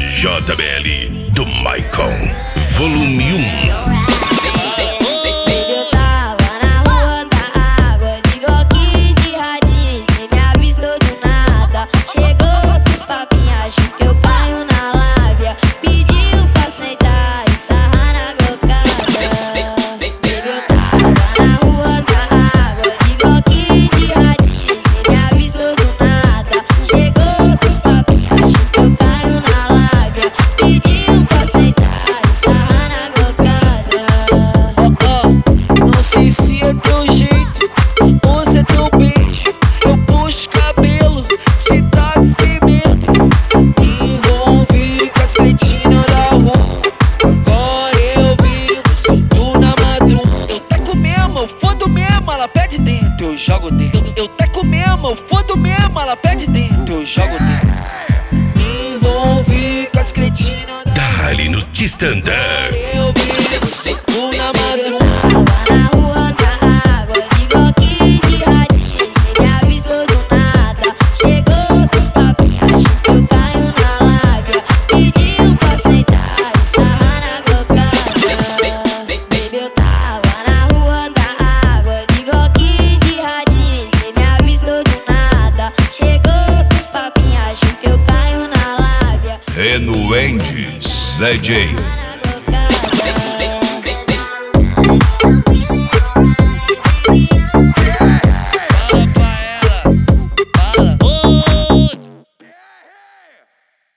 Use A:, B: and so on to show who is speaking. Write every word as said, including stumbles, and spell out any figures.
A: J B L do Maicon, volume um.
B: Se é teu jeito ou se é teu beijo, eu puxo cabelo, te taco sem medo. Me envolvi com as cretinas da rua. Agora eu vivo, solto na madruga. Eu taco mesmo, eu fodo mesmo, ela pede dentro, eu jogo dentro. Eu taco mesmo, eu fodo mesmo, ela pede dentro, eu jogo dentro. Me envolvi com as cretinas da rua.
A: Dá-lhe no Tistandã.
B: Eu vivo, solto na madruga.
A: Renuendes, D J.